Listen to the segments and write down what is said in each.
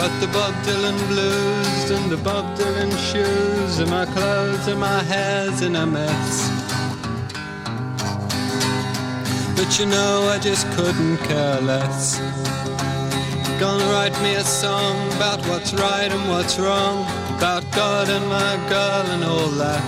got the Bob Dylan blues and the Bob Dylan shoes, and my clothes and my hair's in a mess. But you know I just couldn't care less. Gonna write me a song about what's right and what's wrong, about God and my girl and all that.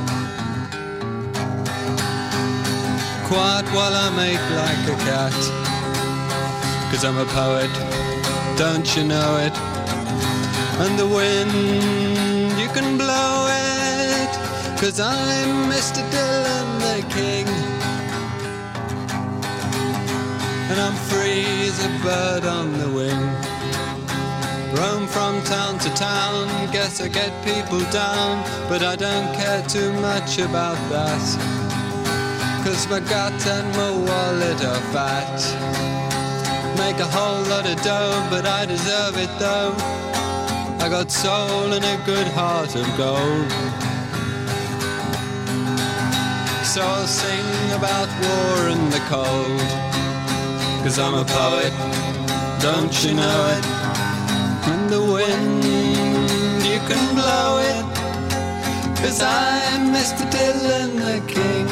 Quiet while I make like a cat, 'cause I'm a poet, don't you know it? And the wind, you can blow it, 'cause I'm Mr. Dylan the King. And I'm free as a bird on the wing. Roam from town to town, guess I get people down, but I don't care too much about that, 'cause my gut and my wallet are fat. Make a whole lot of dough, but I deserve it though. I got soul and a good heart of gold. So I'll sing about war and the cold, 'cause I'm a poet, don't you know it? And the wind, you can blow it, 'cause I'm Mr. Dylan the King.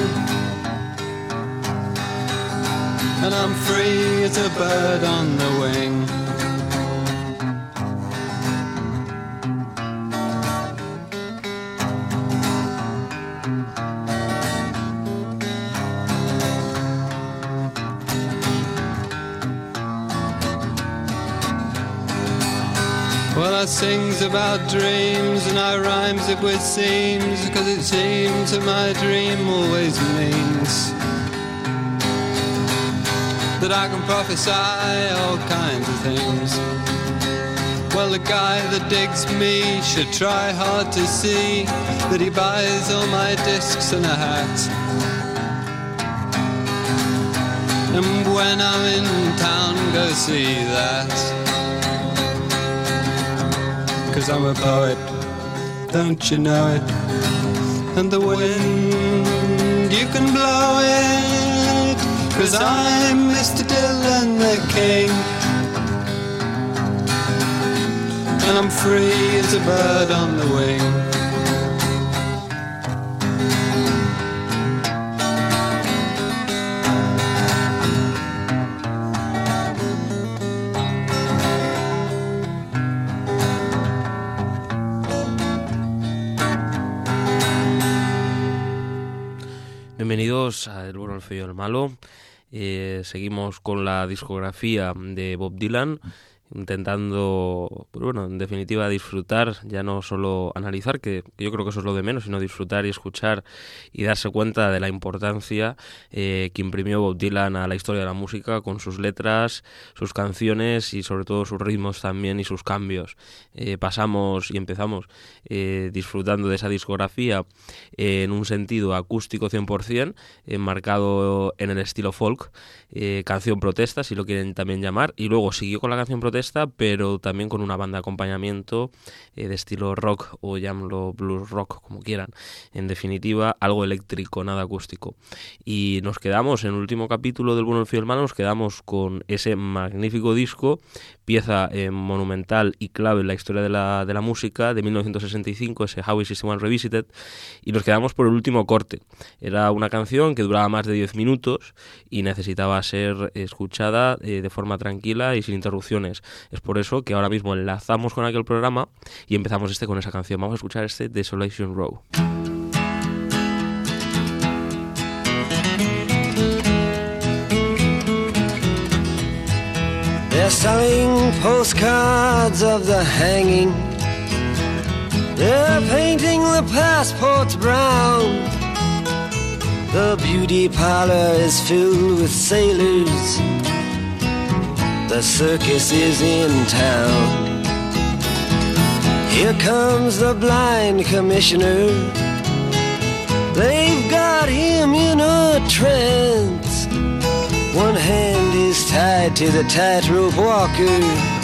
And I'm free as a bird on the wing. Well, I sings about dreams and I rhymes it with seams, 'cause it seems that my dream always means that I can prophesy all kinds of things. Well, the guy that digs me should try hard to see that he buys all my discs and a hat. And when I'm in town, go see that, 'cause I'm a poet, don't you know it? And the wind, you can blow it, 'cause I'm Mr. Dylan the King. And I'm free as a bird on the wing. Bienvenidos a El bueno, el feo y el malo. Seguimos con la discografía de Bob Dylan, intentando, pues bueno, en definitiva disfrutar, ya no solo analizar, que yo creo que eso es lo de menos, sino disfrutar y escuchar y darse cuenta de la importancia que imprimió Bob Dylan a la historia de la música con sus letras, sus canciones y sobre todo sus ritmos también y sus cambios. Pasamos y empezamos disfrutando de esa discografía en un sentido acústico 100%, marcado en el estilo folk, canción protesta, si lo quieren también llamar, y luego siguió con la canción protesta, pero también con una banda de acompañamiento de estilo rock o llámalo blues rock, como quieran. En definitiva, algo eléctrico, nada acústico. Y nos quedamos en el último capítulo del Bueno, el feo y el malo, nos quedamos con ese magnífico disco, pieza monumental y clave en la historia de la música, de 1965, ese Highway 61 Revisited, y nos quedamos por el último corte. Era una canción que duraba más de 10 minutos y necesitaba ser escuchada de forma tranquila y sin interrupciones. Es por eso que ahora mismo enlazamos con aquel programa y empezamos con esa canción. Vamos a escuchar Desolation Row. They're selling postcards of the hanging. They're painting the passports brown. The beauty parlor is filled with sailors. The circus is in town. Here comes the blind commissioner. They've got him in a trance. One hand is tied to the tightrope walker.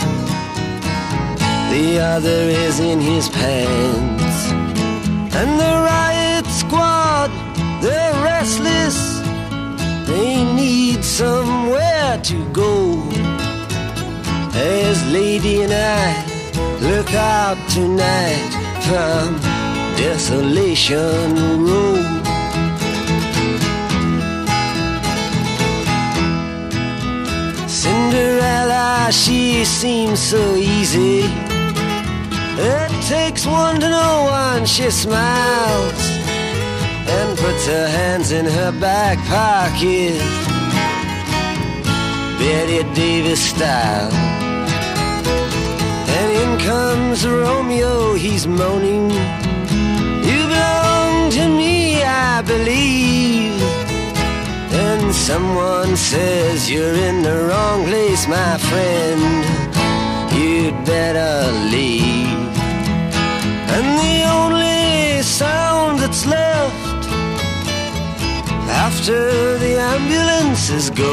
The other is in his pants. And the riot squad, they're restless. They need somewhere to go. As Lady and I look out tonight from Desolation Road. Cinderella, she seems so easy. It takes one to know one. She smiles and puts her hands in her back pocket, Betty Davis style. And in comes Romeo, he's moaning, "You belong to me, I believe." And someone says, "You're in the wrong place, my friend. You'd better leave." And the only sound that's left after the ambulances go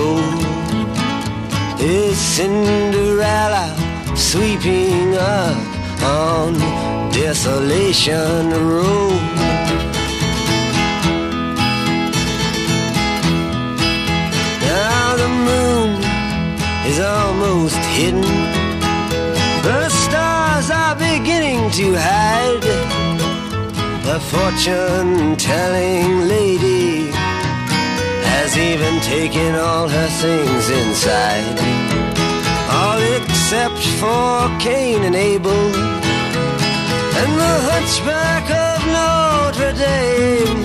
is Cinderella sweeping up on Desolation Road. Now the moon is almost hidden, the stars are beginning to hide. The fortune-telling lady has even taken all her things inside, all except for Cain and Abel and the hunchback of Notre Dame.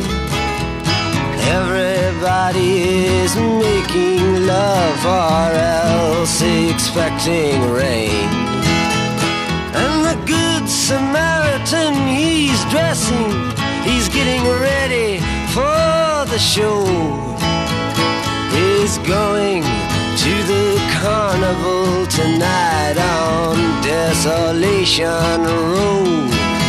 Everybody is making love or else expecting rain. And the Good Samaritan, he's dressing, he's getting ready for the show. He's going to the carnival tonight on Desolation Road.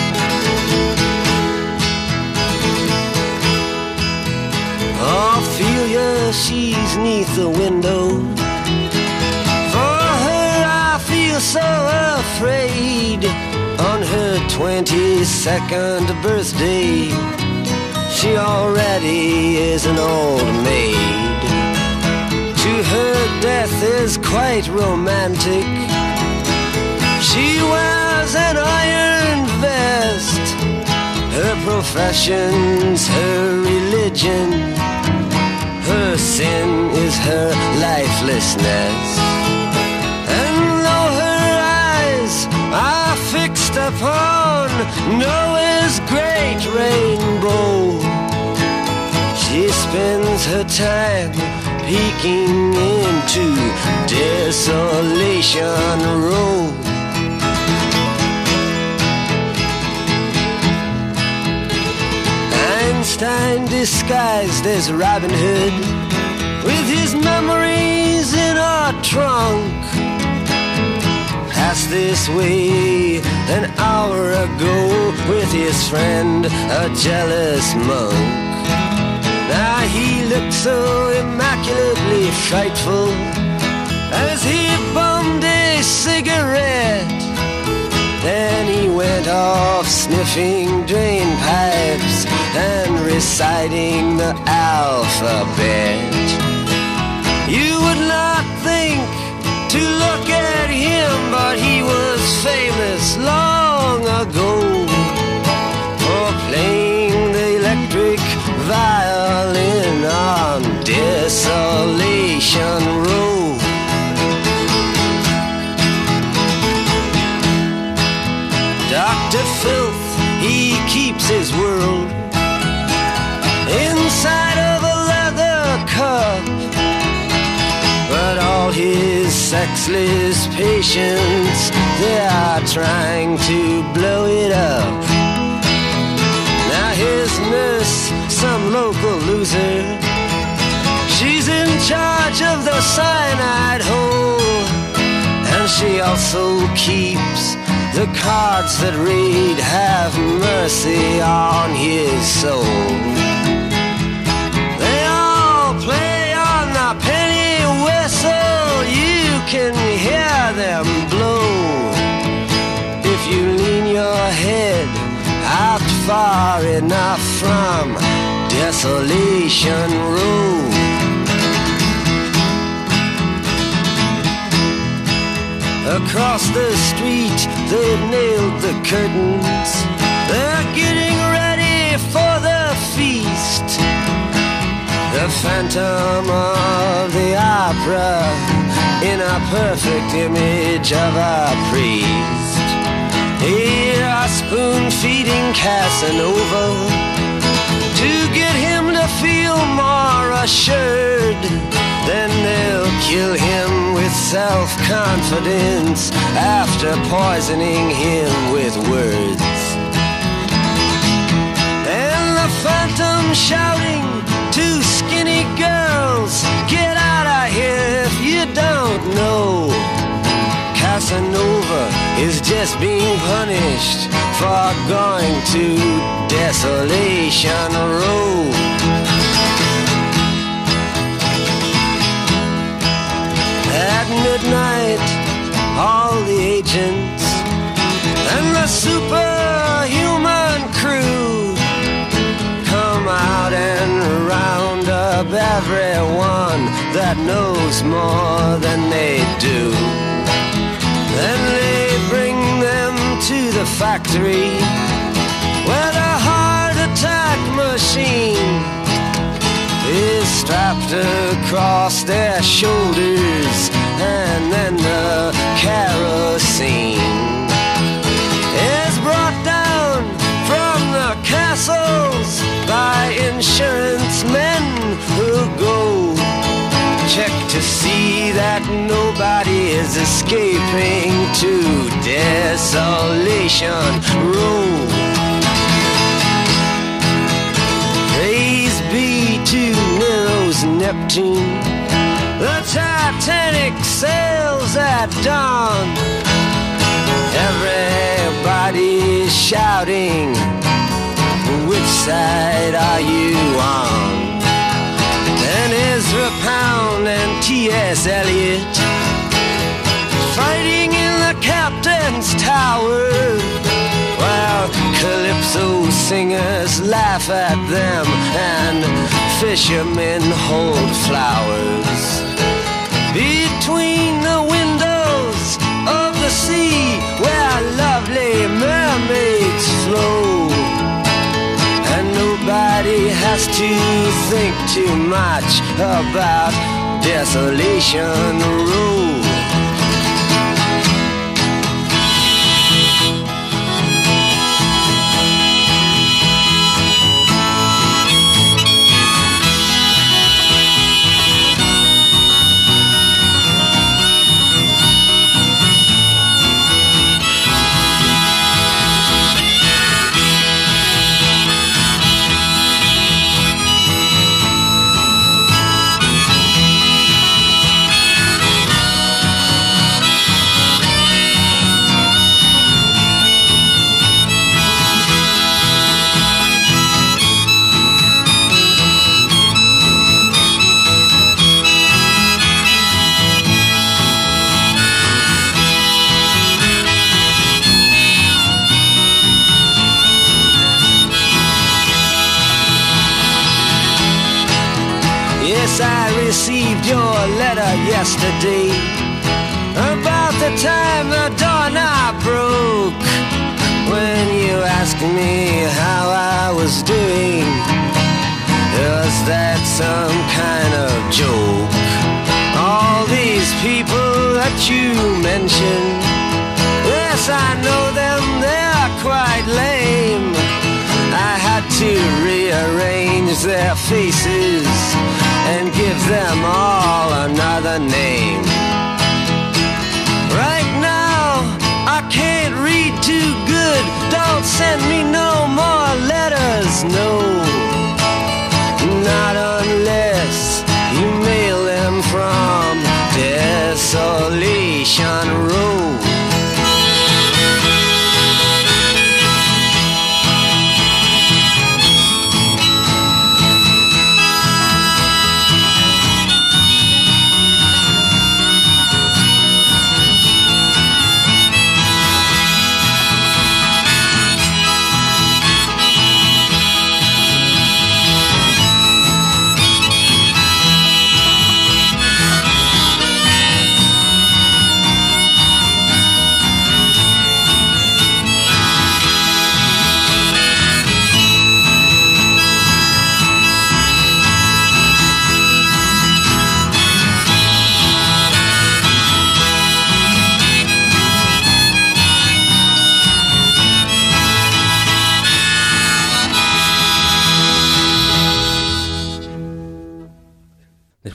Ophelia, she's neath the window. For her I feel so afraid. On her 22nd birthday, she already is an old maid. To her death is quite romantic. She wears an iron vest. Her profession's her religion. Her sin is her lifelessness. And though her eyes are fixed upon Noah's great rainbow, she spends her time peeking into Desolation Road. Einstein disguised as Robin Hood, with his memories in a trunk, passed this way an hour ago with his friend, a jealous monk. Now he looked so immaculately frightful as he bummed a cigarette. Then he went off sniffing drain pipes and reciting the alphabet. You would not think to look at him, but he was famous long ago for playing the electric violin on Desolation Road. Dr. Filth, he keeps his world inside of a leather cup, but all his sexless patients, they are trying to blow it up. Now his nurse, some local loser, she's in charge of the cyanide hole, and she also keeps the cards that read, "Have mercy on his soul." They all play on the penny whistle, you can hear them blow. If you lean your head out far enough from Desolation Road. Across the street, they've nailed the curtains. They're getting ready for the feast. The Phantom of the Opera in a perfect image of a priest. Here are spoon-feeding Casanova to get him to feel more assured. Then they'll kill him with self-confidence after poisoning him with words. And the Phantom shouting to skinny girls, get out of here if you don't know. Casanova is just being punished for going to Desolation Row. At midnight, all the agents and the superhuman crew come out and round up everyone that knows more than they do. Then they bring them to the factory where the heart attack machine is strapped across their shoulders, and then the kerosene is brought down from the castles by insurance men who go check to see that nobody is escaping to Desolation Row. Praise be to Nero's Neptune, the Titanic sails at dawn. Everybody's shouting, which side are you on? And Ezra Pound and T.S. Eliot fighting in the captain's tower, while calypso singers laugh at them and fishermen hold flowers. Between the windows of the sea where lovely mermaids flow, and nobody has to think too much about Desolation Row. Yes, I received your letter yesterday about the time the doorknob broke. When you asked me how I was doing, was that some kind of joke? All these people that you mentioned, yes, I know them, they're quite lame. I had to rearrange their faces and give them all another name. Right now, I can't read too good. Don't send me no more letters, no. Not unless you mail them from Desolation Row.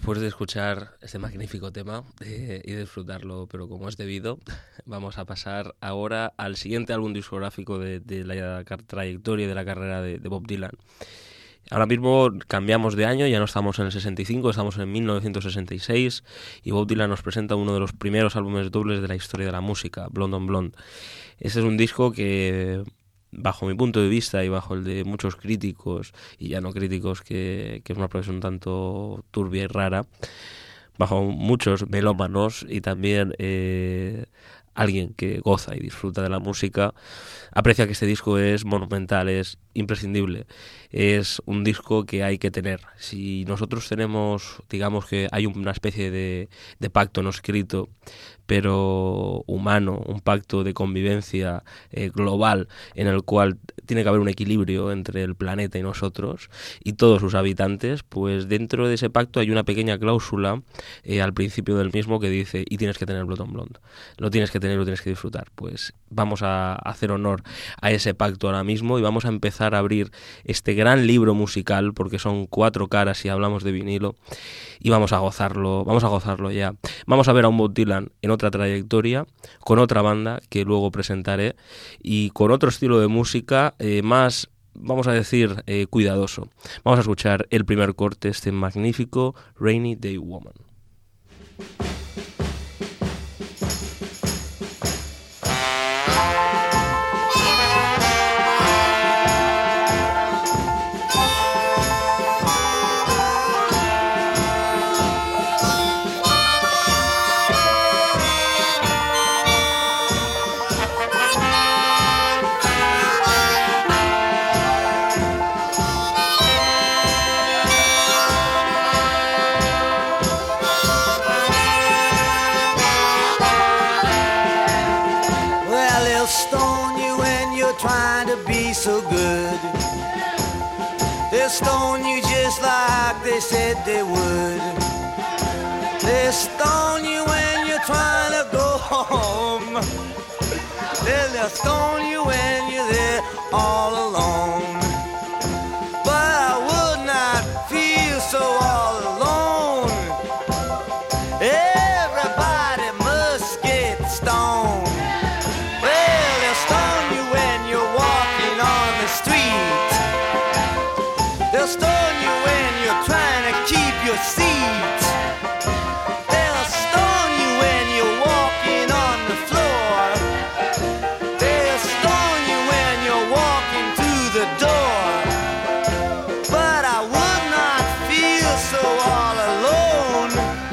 Después de escuchar este magnífico tema y disfrutarlo, pero como es debido, vamos a pasar ahora al siguiente álbum discográfico de la trayectoria y de la carrera de Bob Dylan. Ahora mismo cambiamos de año, ya no estamos en el 65, estamos en 1966 y Bob Dylan nos presenta uno de los primeros álbumes dobles de la historia de la música, Blonde on Blonde. Este es un disco que, bajo mi punto de vista y bajo el de muchos críticos y ya no críticos, que es una profesión un tanto turbia y rara, bajo muchos melómanos y también alguien que goza y disfruta de la música, aprecia que este disco es monumental, es imprescindible, es un disco que hay que tener. Si nosotros tenemos, digamos que hay una especie de pacto no escrito, pero humano, un pacto de convivencia global en el cual tiene que haber un equilibrio entre el planeta y nosotros y todos sus habitantes, pues dentro de ese pacto hay una pequeña cláusula al principio del mismo que dice: y tienes que tener Blonde on Blonde, lo tienes que tener, lo tienes que disfrutar. Pues vamos a hacer honor a ese pacto ahora mismo y vamos a empezar a abrir este gran libro musical, porque son 4 caras si hablamos de vinilo, y vamos a gozarlo ya. Vamos a ver a un Bob Dylan en otra trayectoria, con otra banda que luego presentaré y con otro estilo de música más, vamos a decir, cuidadoso. Vamos a escuchar el primer corte, este magnífico Rainy Day Woman. So good, they'll stone you just like they said they would. They'll stone you when you're trying to go home. They'll stone you when you're there all alone. But I would not feel so all alone. Everybody must get stoned. Well, they'll stone you when you're walking on the street. They'll stone you when you're trying to keep your seat. They'll stone you when you're walking on the floor. They'll stone you when you're walking through the door. But I would not feel so all alone.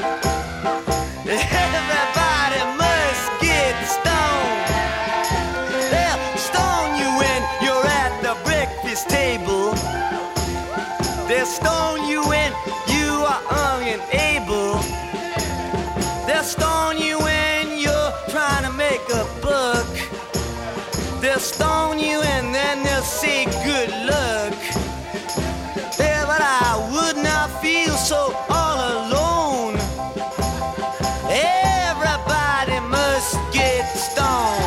Everybody must get stoned. They'll stone you when you're at the breakfast table. They'll stone you when you are unable. They'll stone you when you're trying to make a buck. They'll stone you and then they'll say good luck. Yeah, but I would not feel so all alone. Everybody must get stoned.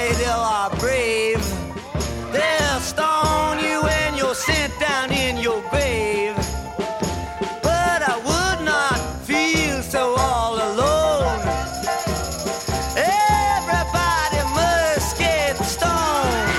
say they are brave. They'll stone you when you're sent down in your grave. But I would not feel so all alone. Everybody must get stoned.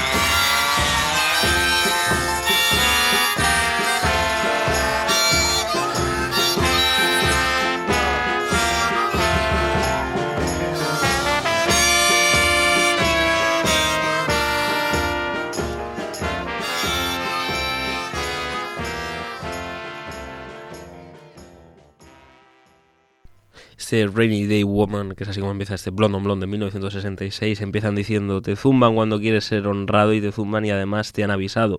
Este Rainy Day Woman, que es así como empieza este Blonde on Blonde de 1966, empiezan diciendo: te zumban cuando quieres ser honrado y te zumban y además te han avisado.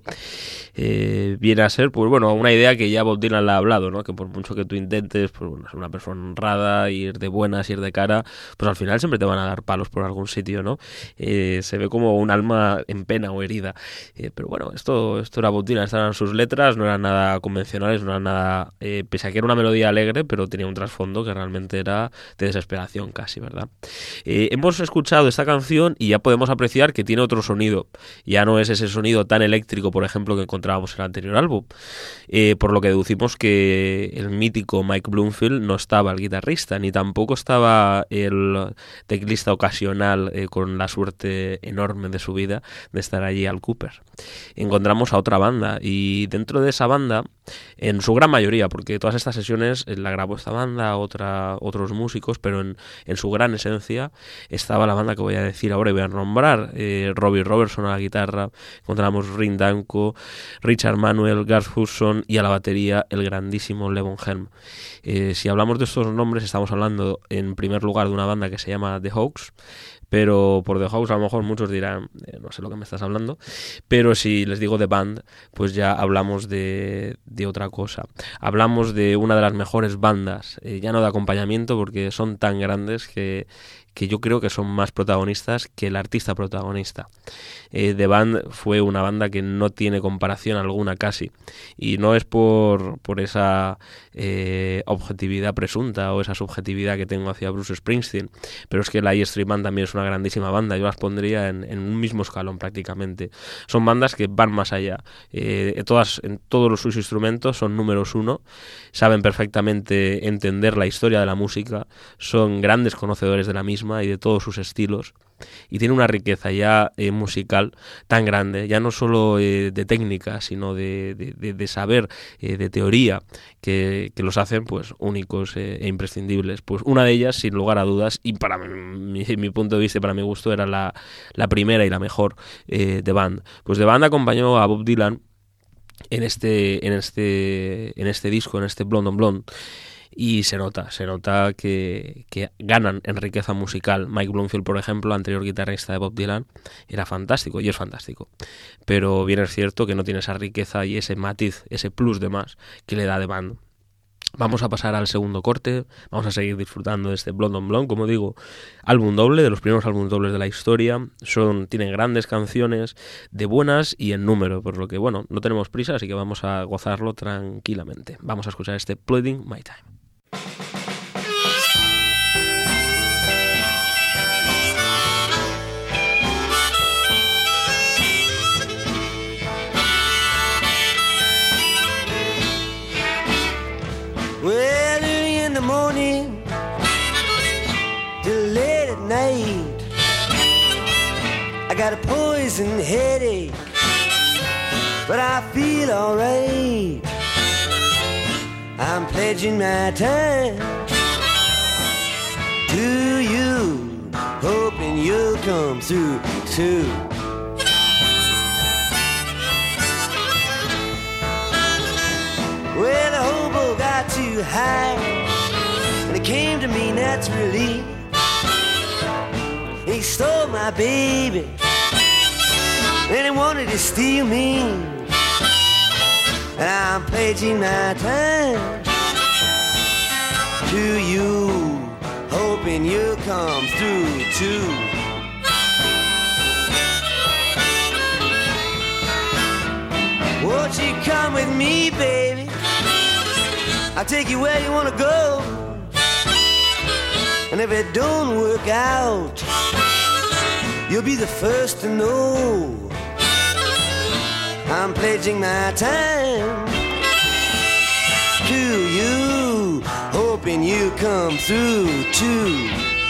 Viene a ser, pues bueno, una idea que ya Bob Dylan la ha hablado, ¿no? Que por mucho que tú intentes, pues bueno, ser una persona honrada, ir de buenas, ir de cara, pues al final siempre te van a dar palos por algún sitio, ¿no? Se ve como un alma en pena o herida. Pero bueno, esto era Bob Dylan, estas eran sus letras, no eran nada convencionales, no eran nada, pese a que era una melodía alegre, pero tenía un trasfondo que realmente era de desesperación casi, ¿verdad? Hemos escuchado esta canción y ya podemos apreciar que tiene otro sonido. Ya no es ese sonido tan eléctrico, por ejemplo, que encontrábamos en el anterior álbum. Por lo que deducimos que el mítico Mike Bloomfield no estaba el guitarrista, ni tampoco estaba el teclista ocasional con la suerte enorme de su vida de estar allí Al Cooper. Encontramos a otra banda y dentro de esa banda, en su gran mayoría, porque todas estas sesiones la grabó esta banda, otros músicos, pero en su gran esencia estaba la banda que voy a decir ahora y voy a nombrar. Robbie Robertson a la guitarra, encontramos Ring Danko, Richard Manuel, Garth Hudson y a la batería el grandísimo Levon Helm. Si hablamos de estos nombres estamos hablando en primer lugar de una banda que se llama The Hawks, pero por The Hawks a lo mejor muchos dirán, no sé lo que me estás hablando, pero si les digo The Band, pues ya hablamos de otra cosa. Hablamos de una de las mejores bandas, ya no de acompañamiento, porque son tan grandes que yo creo que son más protagonistas que el artista protagonista. The Band fue una banda que no tiene comparación alguna casi, y no es por esa objetividad presunta o esa subjetividad que tengo hacia Bruce Springsteen, pero es que la E Street Band también es una grandísima banda. Yo las pondría en un mismo escalón prácticamente. Son bandas que van más allá. En todos sus instrumentos son números uno, saben perfectamente entender la historia de la música, son grandes conocedores de la misma y de todos sus estilos, y tiene una riqueza ya musical tan grande, ya no solo de técnica, sino de saber, de teoría, que los hacen pues únicos e imprescindibles. Pues una de ellas, sin lugar a dudas, y para mi punto de vista y para mi gusto, era la primera y la mejor, The Band. Pues The Band acompañó a Bob Dylan en este disco, en este Blonde on Blonde. Y se nota que ganan en riqueza musical. Mike Bloomfield, por ejemplo, anterior guitarrista de Bob Dylan, era fantástico y es fantástico. Pero bien es cierto que no tiene esa riqueza y ese matiz, ese plus de más que le da The Band. Vamos a pasar al segundo corte, vamos a seguir disfrutando de este Blonde on Blonde, como digo, álbum doble, de los primeros álbumes dobles de la historia. Tienen grandes canciones, de buenas y en número, por lo que, bueno, no tenemos prisa, así que vamos a gozarlo tranquilamente. Vamos a escuchar este Pleading My Time. Well, early in the morning till late at night, I got a poison headache, but I feel alright. I'm pledging my time to you, hoping you'll come through too. Well, the hobo got too high, and it came to me naturally. He stole my baby, and he wanted to steal me. And I'm pledging my time to you, hoping you'll come through too. Won't you come with me, baby? I'll take you where you wanna go. And if it don't work out, you'll be the first to know. I'm pledging my time to you, hoping you come through too.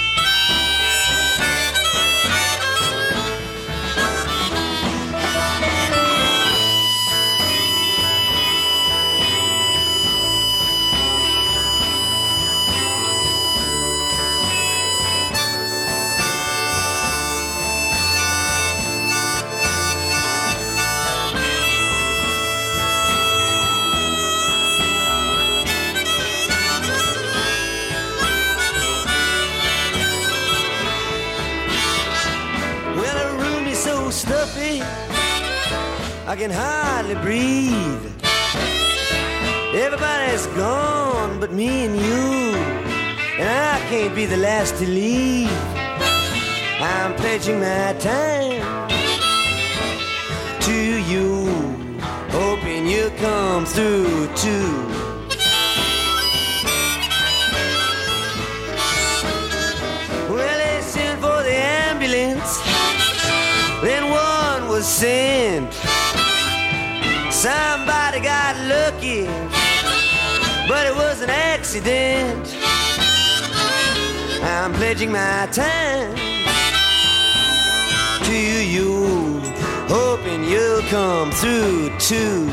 Stuffy, I can hardly breathe. Everybody's gone but me and you, and I can't be the last to leave. I'm pledging my time to you, hoping you come through too. Well, they sent for the ambulance, then one was sent. Somebody got lucky, but it was an accident. I'm pledging my time to you, hoping you'll come through too.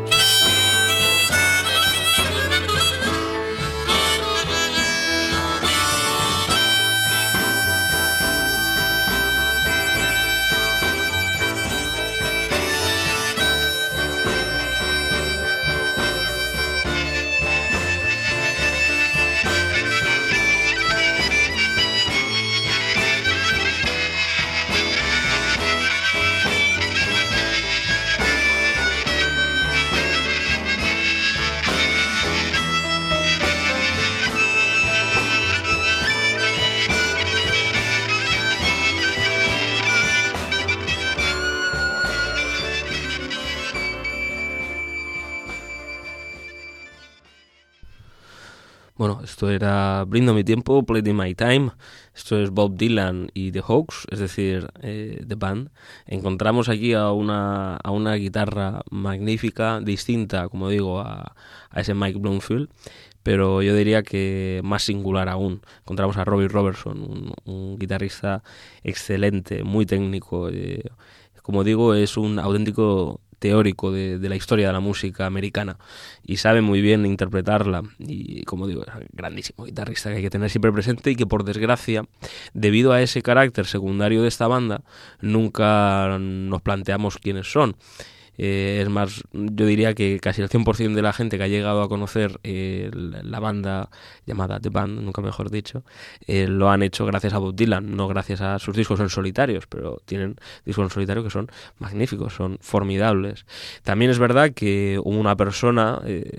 Bueno, esto era Brindo mi tiempo, Pledging my time. Esto es Bob Dylan y The Hawks, es decir, The Band. Encontramos aquí a una guitarra magnífica, distinta, como digo, a ese Mike Bloomfield, pero yo diría que más singular aún. Encontramos a Robbie Robertson, un guitarrista excelente, muy técnico. Como digo, es un auténtico teórico de la historia de la música americana y sabe muy bien interpretarla, y como digo, es un grandísimo guitarrista que hay que tener siempre presente, y que por desgracia, debido a ese carácter secundario de esta banda, nunca nos planteamos quiénes son. Es más, yo diría que casi el 100% de la gente que ha llegado a conocer la banda llamada The Band, nunca mejor dicho, lo han hecho gracias a Bob Dylan, no gracias a sus discos en solitarios, pero tienen discos en solitario que son magníficos, son formidables. También es verdad que una persona,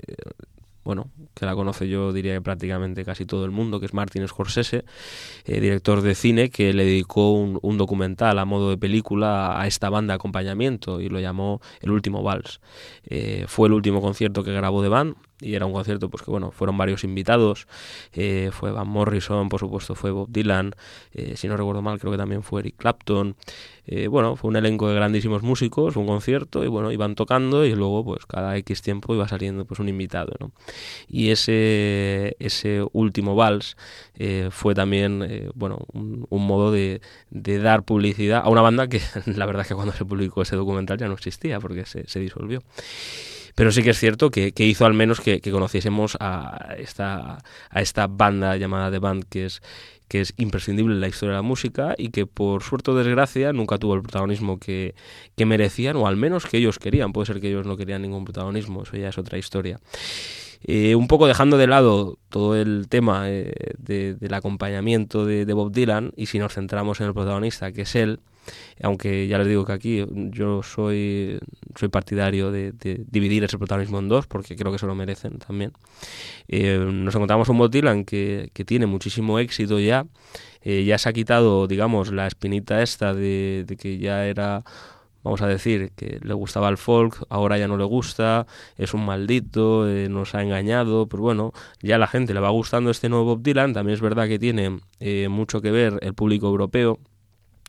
que la conoce, yo diría que prácticamente casi todo el mundo, que es Martin Scorsese, director de cine, que le dedicó un documental a modo de película a esta banda de acompañamiento y lo llamó El último vals. Fue el último concierto que grabó The Band, y era un concierto pues que fueron varios invitados, fue Van Morrison, por supuesto fue Bob Dylan, si no recuerdo mal creo que también fue Eric Clapton. Fue un elenco de grandísimos músicos, un concierto, y iban tocando, y luego pues cada X tiempo iba saliendo pues un invitado, ¿no? Y ese último vals fue también un modo de dar publicidad a una banda que la verdad es que cuando se publicó ese documental ya no existía, porque se disolvió. Pero sí que es cierto que hizo al menos que conociésemos a esta banda llamada The Band, que es imprescindible en la historia de la música, y que por suerte o desgracia nunca tuvo el protagonismo que merecían, o al menos que ellos querían. Puede ser que ellos no querían ningún protagonismo, eso ya es otra historia. Un poco dejando de lado todo el tema del acompañamiento de Bob Dylan, y si nos centramos en el protagonista, que es él, aunque ya les digo que aquí yo soy partidario de dividir ese protagonismo en dos, porque creo que se lo merecen también. Nos encontramos un Bob Dylan que tiene muchísimo éxito ya se ha quitado, digamos, la espinita esta de que ya era, vamos a decir, que le gustaba el folk, ahora ya no le gusta, es un maldito, nos ha engañado. Pues bueno, ya a la gente le va gustando este nuevo Bob Dylan. También es verdad que tiene mucho que ver el público europeo,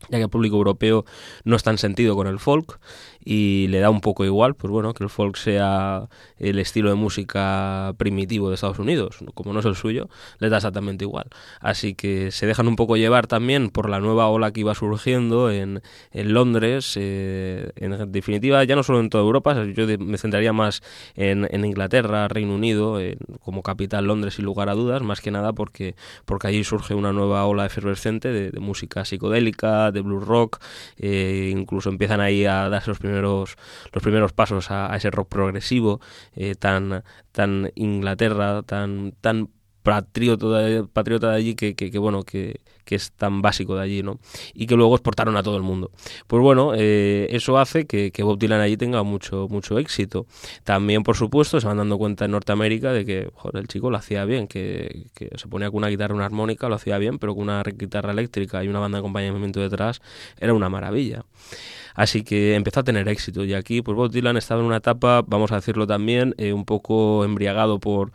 ya que el público europeo no está en sentido con el folk y le da un poco igual, pues bueno, que el folk sea el estilo de música primitivo de Estados Unidos, como no es el suyo, les da exactamente igual. Así que se dejan un poco llevar también por la nueva ola que iba surgiendo en Londres, en definitiva ya no solo en toda Europa, yo me centraría más en Inglaterra, Reino Unido, como capital Londres sin lugar a dudas, más que nada porque allí surge una nueva ola efervescente de música psicodélica, de blues rock, incluso empiezan ahí a darse los primeros pasos a ese rock progresivo tan Inglaterra, tan patriota de allí que es tan básico de allí, ¿no? Y que luego exportaron a todo el mundo. Pues bueno, eso hace que Bob Dylan allí tenga mucho éxito. También, por supuesto, se van dando cuenta en Norteamérica de que, joder, el chico lo hacía bien, que se ponía con una guitarra, una armónica, lo hacía bien, pero con una guitarra eléctrica y una banda de acompañamiento detrás era una maravilla. Así que empezó a tener éxito y aquí pues Bob Dylan estaba en una etapa, vamos a decirlo también, un poco embriagado por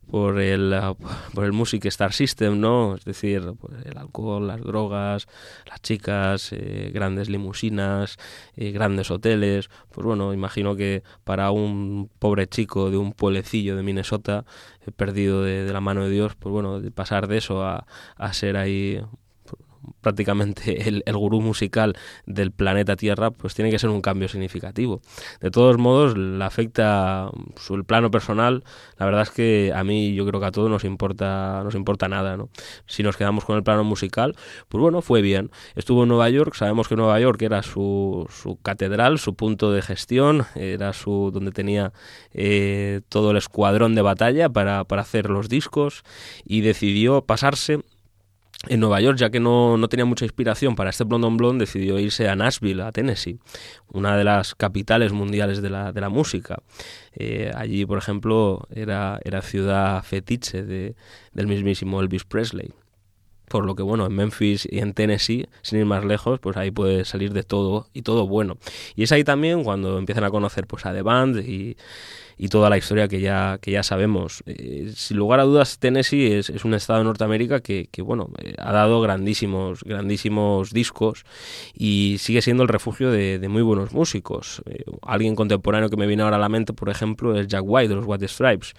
el Music Star System, ¿no? Es decir, pues el alcohol, las drogas, las chicas, grandes limusinas, grandes hoteles. Pues bueno, imagino que para un pobre chico de un pueblecillo de Minnesota, perdido de la mano de Dios, pues bueno, de pasar de eso a ser ahí prácticamente el gurú musical del planeta Tierra, pues tiene que ser un cambio significativo. De todos modos, le afecta el plano personal. La verdad es que a mí, yo creo que a todos nos importa nada, ¿no? Si nos quedamos con el plano musical, pues bueno, fue bien. Estuvo en Nueva York, sabemos que Nueva York era su catedral, su punto de gestión, era donde tenía todo el escuadrón de batalla para hacer los discos, y decidió pasarse en Nueva York, ya que no tenía mucha inspiración para este Blonde on Blonde, decidió irse a Nashville, a Tennessee, una de las capitales mundiales de la música. Allí, por ejemplo, era ciudad fetiche del mismísimo Elvis Presley. Por lo que, bueno, en Memphis y en Tennessee, sin ir más lejos, pues ahí puede salir de todo, y todo bueno. Y es ahí también cuando empiezan a conocer pues a The Band y toda la historia que ya sabemos. Sin lugar a dudas, Tennessee es un estado de Norteamérica que ha dado grandísimos discos y sigue siendo el refugio de muy buenos músicos. Alguien contemporáneo que me viene ahora a la mente, por ejemplo, es Jack White de los White Stripes,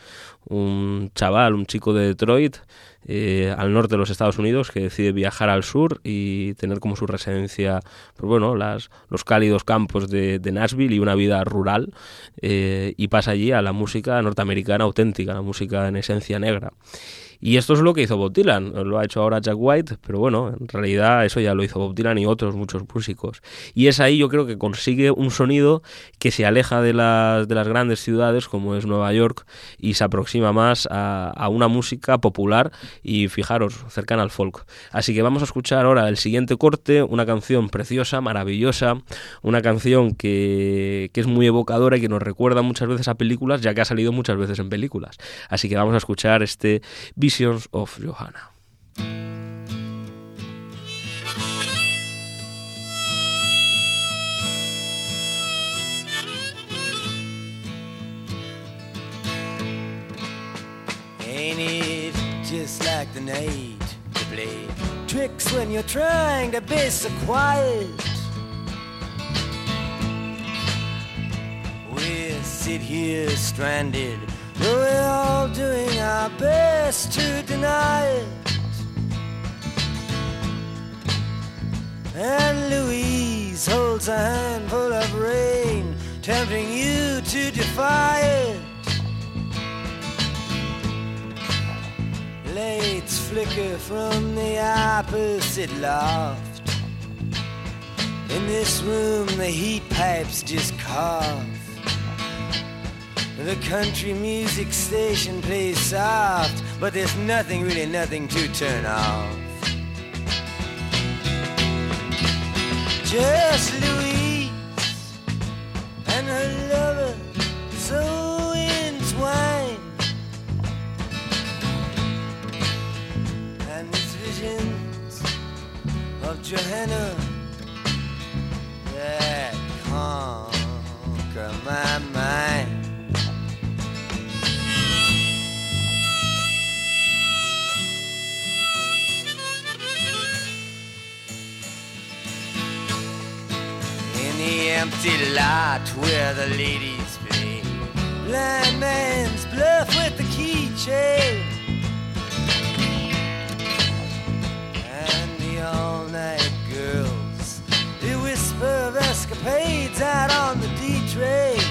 un chico de Detroit, al norte de los Estados Unidos, que decide viajar al sur y tener como su residencia pues bueno, los cálidos campos de Nashville y una vida rural, y pasa allí a la música norteamericana auténtica, la música en esencia negra. Y esto es lo que hizo Bob Dylan, lo ha hecho ahora Jack White, pero bueno, en realidad eso ya lo hizo Bob Dylan y otros muchos músicos. Y es ahí, yo creo, que consigue un sonido que se aleja de las grandes ciudades como es Nueva York y se aproxima más a una música popular y, fijaros, cercana al folk. Así que vamos a escuchar ahora el siguiente corte, una canción preciosa, maravillosa, una canción que es muy evocadora y que nos recuerda muchas veces a películas, ya que ha salido muchas veces en películas. Así que vamos a escuchar este Visions of Johanna. Ain't it just like the night to play tricks when you're trying to be so quiet? We sit here stranded, though we're all doing our best to deny it. And Louise holds a handful of rain, tempting you to defy it. Lights flicker from the opposite loft. In this room the heat pipes just cough. The country music station plays soft, but there's nothing to turn off. Just Louise and her lover so entwined, and these visions of Johanna that conquer my mind. empty lot where the ladies play. Blind man's bluff with the keychain. And the all-night girls, they whisper of escapades out on the D-train.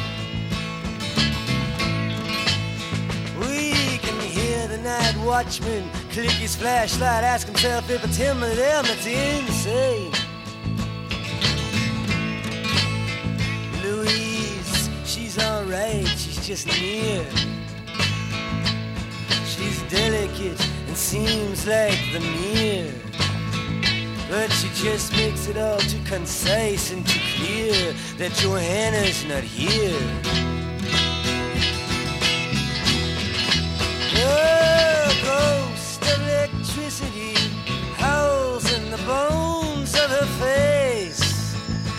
We can hear the night watchman click his flashlight, ask himself if it's him or them that's insane. Louise, she's alright, she's just near. She's delicate and seems like the mirror, but she just makes it all too concise and too clear that Johanna's not here. The ghost of electricity howls in the bones of her face,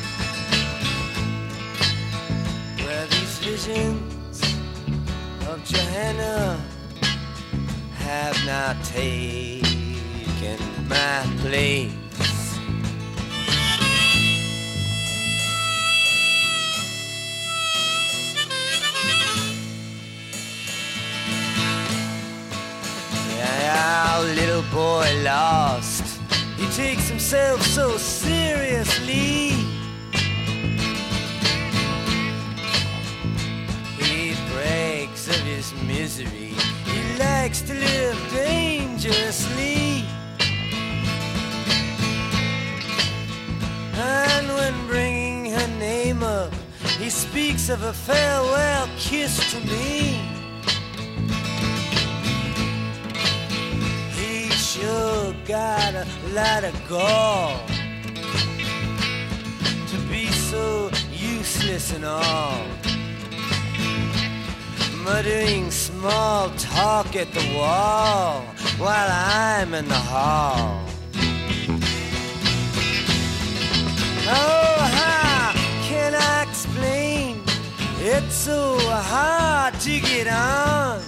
where these visions of Johanna have not taken my place. Our little boy lost, he takes himself so seriously. He brags of his misery, he likes to live dangerously. And when bringing her name up, he speaks of a farewell kiss to me. Sure got a lot of gall to be so useless and all, muttering small talk at the wall while I'm in the hall. Oh, how can I explain? It's so hard to get on.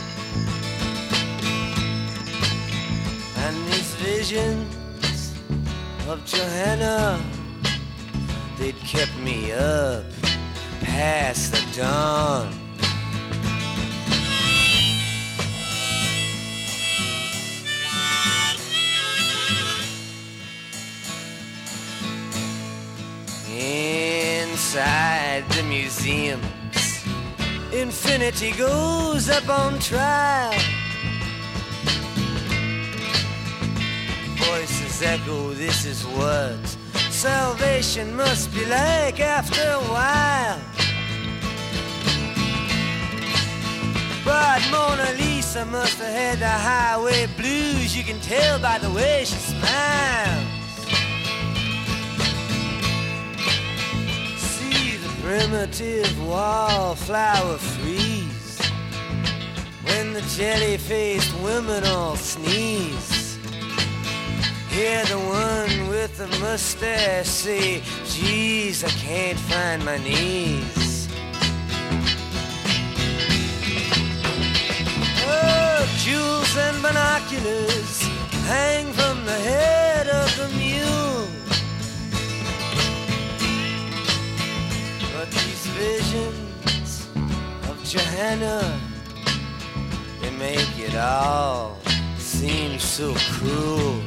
And these visions of Johanna, they'd kept me up past the dawn. Inside the museums, infinity goes up on trial. Voices echo, this is what salvation must be like after a while. But Mona Lisa must have had the highway blues, you can tell by the way she smiles. See the primitive wallflower freeze when the jelly-faced women all sneeze. Hear the one with the mustache say, geez, I can't find my knees. Oh, jewels and binoculars hang from the head of the mule. But these visions of Johanna, they make it all seem so cruel.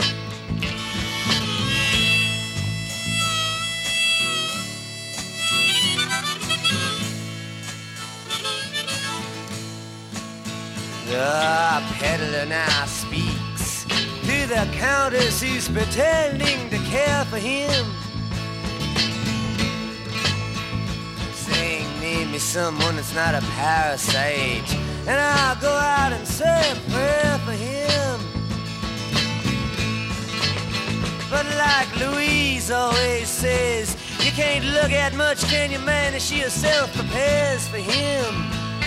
The peddler now speaks to the countess who's pretending to care for him, saying, name me someone that's not a parasite, and I'll go out and say a prayer for him. But like Louise always says, you can't look at much, can you, man, as she herself prepares for him.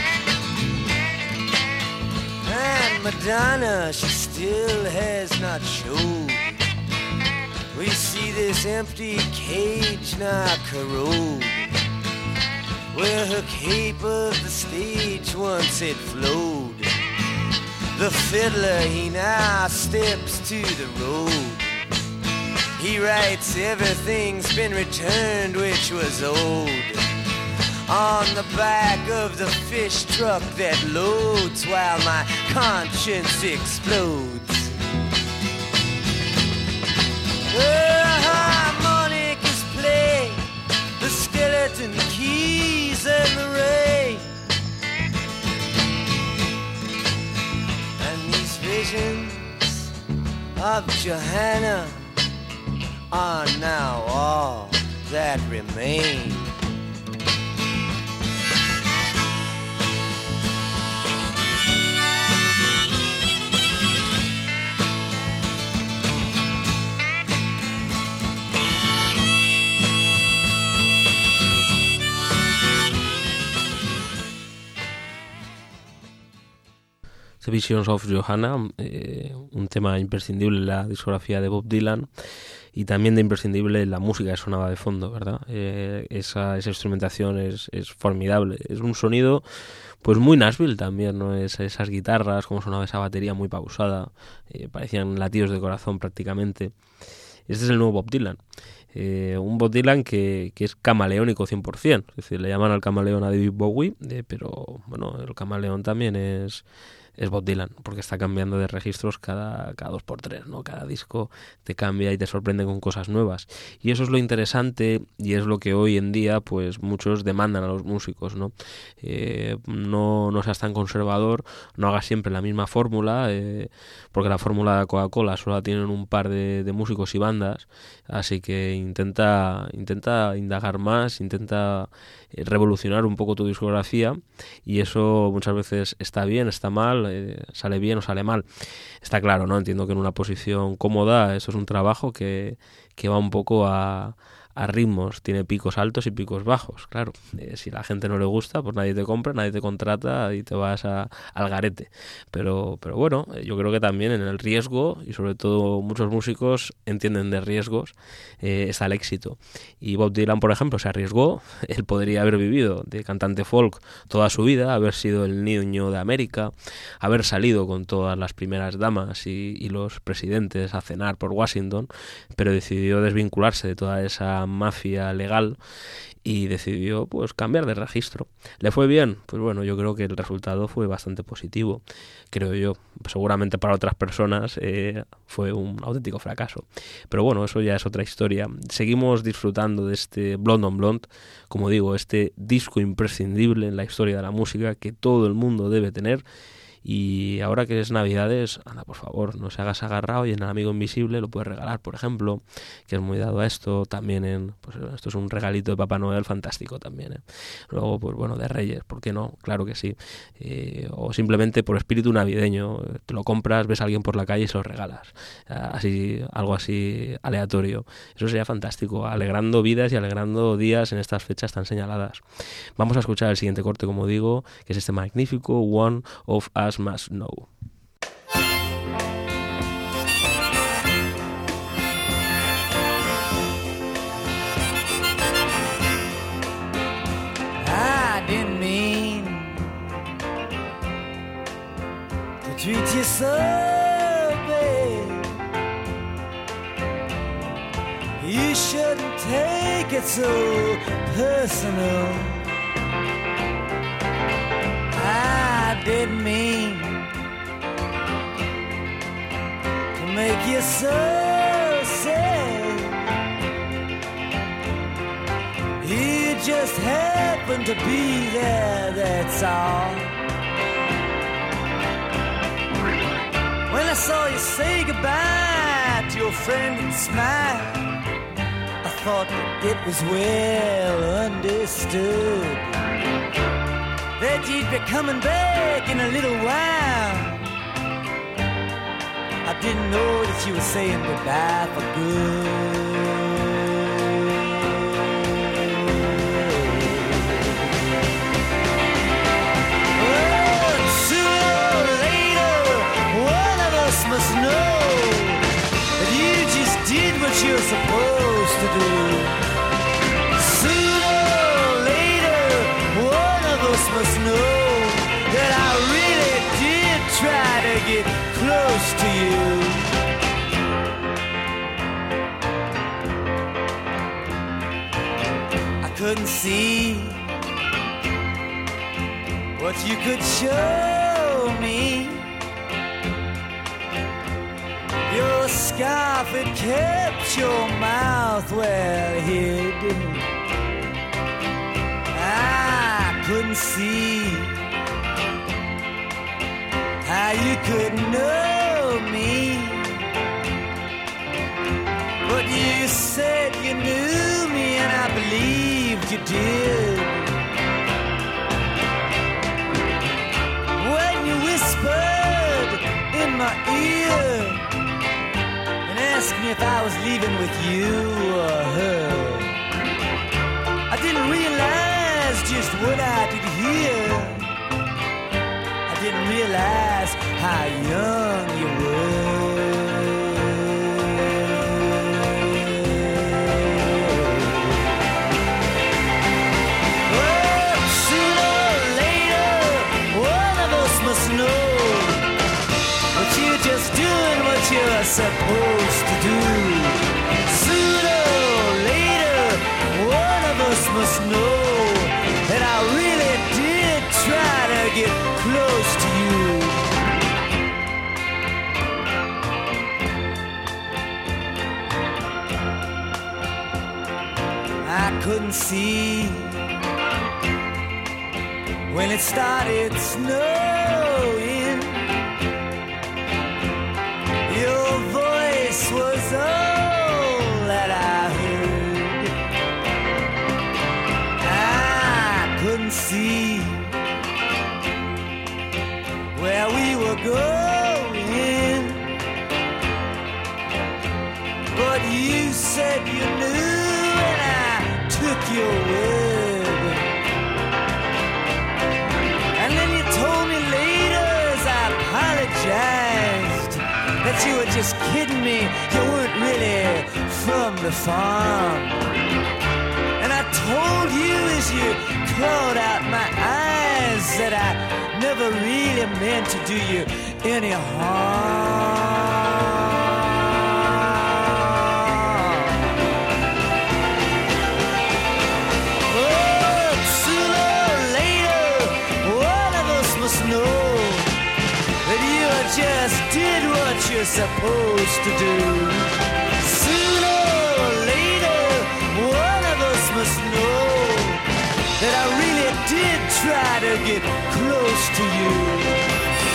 And Madonna, she still has not showed. We see this empty cage now corrode, where her cape of the stage once it flowed. The fiddler, he now steps to the road. He writes everything's been returned which was old on the back of the fish truck that loads while my conscience explodes. The harmonicas play the skeleton keys and the rain, and these visions of Johanna are now all that remain. The Visions of Johanna, un tema imprescindible en la discografía de Bob Dylan y también de imprescindible en la música que sonaba de fondo, ¿verdad? Esa instrumentación es formidable, es un sonido pues muy Nashville también, ¿no? Esas guitarras, como sonaba esa batería muy pausada, parecían latidos de corazón prácticamente. Este es el nuevo Bob Dylan. Un Bob Dylan que es camaleónico 100%, es decir, le llaman al camaleón a David Bowie, pero bueno, el camaleón también es Bob Dylan, porque está cambiando de registros cada 2x3, ¿no? Cada disco te cambia y te sorprende con cosas nuevas. Y eso es lo interesante y es lo que hoy en día pues muchos demandan a los músicos, ¿no? No seas tan conservador, no hagas siempre la misma fórmula, porque la fórmula de Coca-Cola solo la tienen un par de músicos y bandas, así que intenta indagar más, intenta revolucionar un poco tu discografía, y eso muchas veces está bien, está mal, sale bien o sale mal. Está claro, ¿no? Entiendo que en una posición cómoda eso es un trabajo que va un poco a ritmos, tiene picos altos y picos bajos, claro. Si la gente no le gusta, pues nadie te compra, nadie te contrata y te vas al garete. Pero bueno, yo creo que también en el riesgo, y sobre todo muchos músicos entienden de riesgos, está el éxito. Y Bob Dylan, por ejemplo, se arriesgó. Él podría haber vivido de cantante folk toda su vida, haber sido el niño de América, haber salido con todas las primeras damas y los presidentes a cenar por Washington, pero decidió desvincularse de toda esa mafia legal y decidió pues cambiar de registro. ¿Le fue bien? Pues bueno, yo creo que el resultado fue bastante positivo, creo yo. Seguramente para otras personas fue un auténtico fracaso, pero bueno, eso ya es otra historia. Seguimos disfrutando de este Blonde on Blonde, como digo, este disco imprescindible en la historia de la música que todo el mundo debe tener. Y ahora que es Navidades, anda, por favor, no se hagas agarrado, y en el Amigo Invisible lo puedes regalar, por ejemplo, que es muy dado a esto. También pues esto es un regalito de Papá Noel fantástico también, ¿eh? Luego, pues bueno, de Reyes, ¿por qué no? Claro que sí. O simplemente por espíritu navideño, te lo compras, ves a alguien por la calle y se lo regalas. Algo así aleatorio. Eso sería fantástico, alegrando vidas y alegrando días en estas fechas tan señaladas. Vamos a escuchar el siguiente corte, como digo, que es este magnífico One of Us Must Know. I didn't mean to treat you so bad. You shouldn't take it so personal. I didn't mean to make you so sad. You just happened to be there, that's all. When I saw you say goodbye to your friend and smile, I thought that it was well understood that you'd be coming back in a little while. I didn't know that you were saying goodbye for good. Oh, sooner or later, one of us must know that you just did what you're supposed to do. Must know that I really did try to get close to you. couldn't see what you could show me. Your scarf, it kept your mouth well hid. I couldn't see how you could know me, but you said you knew me and I believed you did. When you whispered in my ear and asked me if I was leaving with you or her, I didn't realize just what I did hear. I didn't realize how young you were. Oh, sooner or later, one of us must know that you're just doing what you're supposed to do. Sooner or later, one of us must know that I really did try to get close to you. I couldn't see when it started snowing. Your voice was all that I heard. I couldn't see where we were going, but you said you knew and I took your word. And then you told me later as I apologized that you were just kidding me, you weren't really from the farm. And I told you as you clawed out my eyes that I never really meant to do you any harm. Oh, sooner or later, one of us must know that you just did what you're supposed to do. Sooner or later, one of us must know that I really did try to get close to you.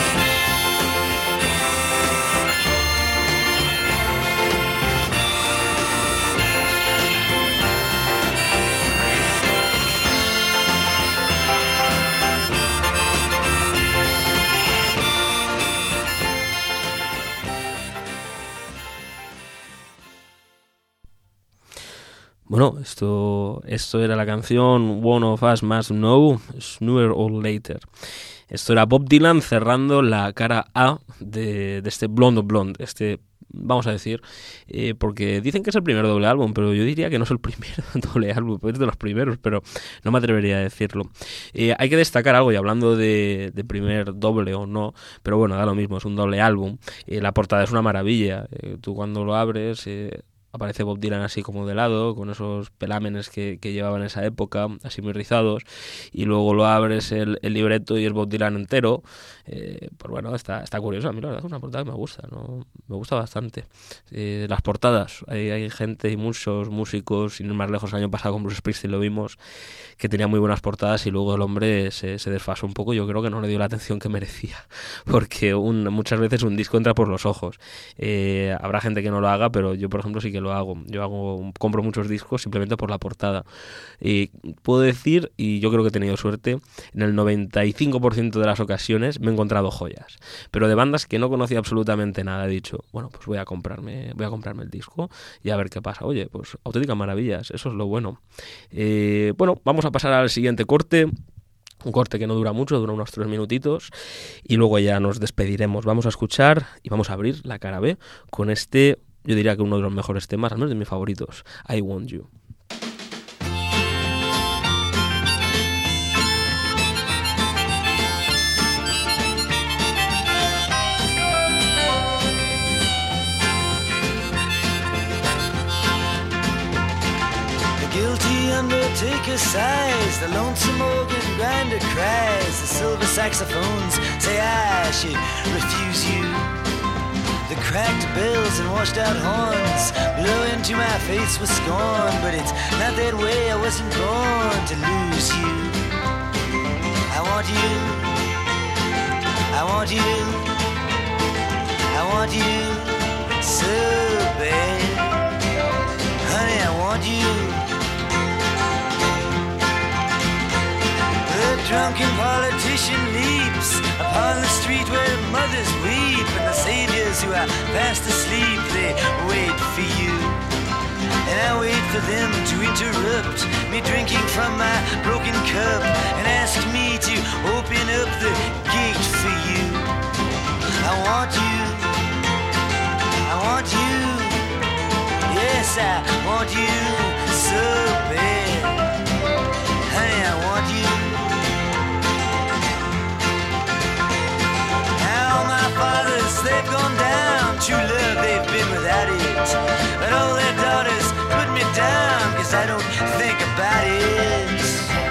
Bueno, esto era la canción One of Us Must Know, Sooner or Later. Esto era Bob Dylan cerrando la cara A de este Blonde on Blonde, vamos a decir, porque dicen que es el primer doble álbum, pero yo diría que no es el primer doble álbum, es de los primeros, pero no me atrevería a decirlo. Hay que destacar algo, y hablando de primer doble o no, pero bueno, da lo mismo, es un doble álbum. La portada es una maravilla, tú cuando lo abres... aparece Bob Dylan así como de lado, con esos pelámenes que llevaba en esa época, así muy rizados, y luego lo abres el libreto y es Bob Dylan entero. Pues bueno, está curioso. A mí la verdad es una portada que me gusta, ¿no? Me gusta bastante. Las portadas, hay gente y muchos músicos, sin ir más lejos, el año pasado con Bruce Springsteen lo vimos, que tenía muy buenas portadas y luego el hombre se desfasó un poco. Yo creo que no le dio la atención que merecía, porque muchas veces un disco entra por los ojos. Habrá gente que no lo haga, pero yo por ejemplo sí que lo hago. Compro muchos discos simplemente por la portada. Y puedo decir, y yo creo que he tenido suerte, en el 95% de las ocasiones me he encontrado joyas, pero de bandas que no conocía absolutamente nada. He dicho, bueno, pues voy a comprarme el disco y a ver qué pasa. Oye, pues auténticas maravillas, eso es lo bueno. Bueno, vamos a pasar al siguiente corte. Un corte que no dura mucho, dura unos 3 minutitos y luego ya nos despediremos. Vamos a escuchar y vamos a abrir la cara B con yo diría que uno de los mejores temas, al menos de mis favoritos, I Want You. Guilty under undertaker sighs, the lonesome organ grinder cries, the silver saxophones say I should refuse you. The cracked bells and washed out horns blow into my face with scorn, but it's not that way, I wasn't born to lose you. I want you, I want you, I want you so bad. Honey, I want you. The drunken politician leaps upon the street where mothers weep, and the saviors who are fast asleep, they wait for you. And I wait for them to interrupt me drinking from my broken cup and ask me to open up the gate for you. I want you, I want you, yes I want you so bad. Honey, I want you. Now my fathers, they've gone down, true love they've been without it, but all their daughters put me down, cause I don't think about it.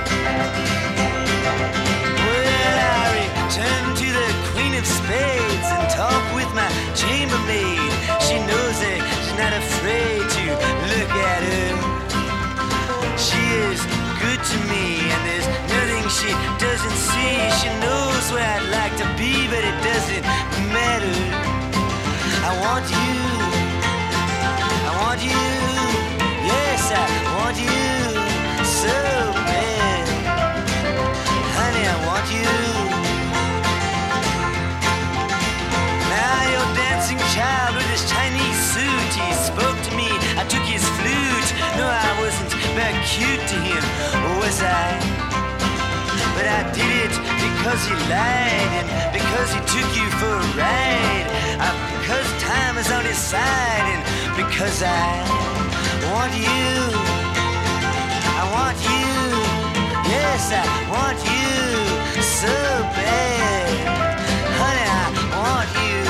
Well, I return to the Queen of Spades and talk with my chambermaid. She knows that she's not afraid to look at her. She is good to me, and there's nothing she doesn't see. She knows where I'd like to be, but it doesn't matter. I want you, I want you, yes I want you so bad. Honey, I want you. Now your dancing child with his Chinese suit, he spoke to me, I took his flute. No, I wasn't very cute to him, was I? But I did it because he lied, and because he took you for a ride, because time is on his side, and because I want you, I want you, yes I want you so bad. Honey, I want you.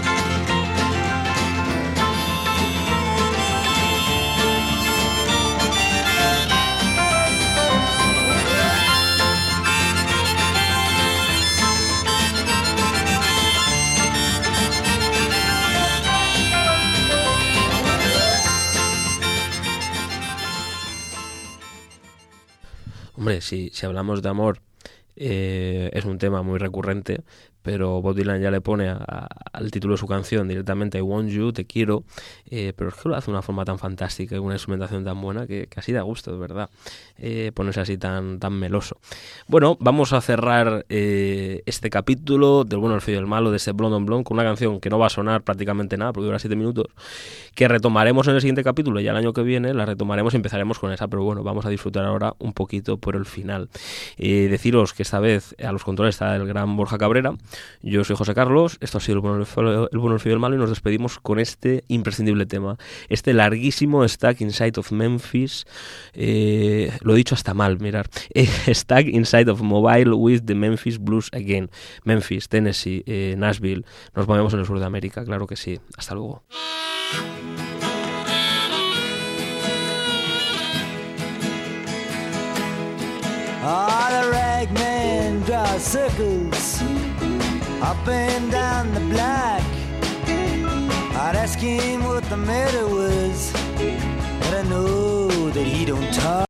Hombre, si hablamos de amor, es un tema muy recurrente, pero Bob Dylan ya le pone al título de su canción directamente I want you, te quiero, pero es que lo hace de una forma tan fantástica y una instrumentación tan buena que así da gusto, de verdad, ponerse así tan meloso. Bueno, vamos a cerrar este capítulo del bueno, el feo y el malo de este Blonde on Blonde con una canción que no va a sonar prácticamente nada porque dura 7 minutos, que retomaremos en el siguiente capítulo, ya el año que viene la retomaremos y empezaremos con esa, pero bueno, vamos a disfrutar ahora un poquito por el final. Deciros que esta vez a los controles está el gran Borja Cabrera. Yo soy José Carlos, esto ha sido el bueno, el feo y el malo, y nos despedimos con este imprescindible tema, este larguísimo Stuck Inside of Memphis, lo he dicho hasta mal, mirar, Stuck Inside of Mobile with the Memphis Blues Again. Memphis, Tennessee, Nashville, nos movemos en el sur de América, claro que sí. Hasta luego. The ragman draws circles up and down the block. I'd ask him what the matter was, but I know that he don't talk.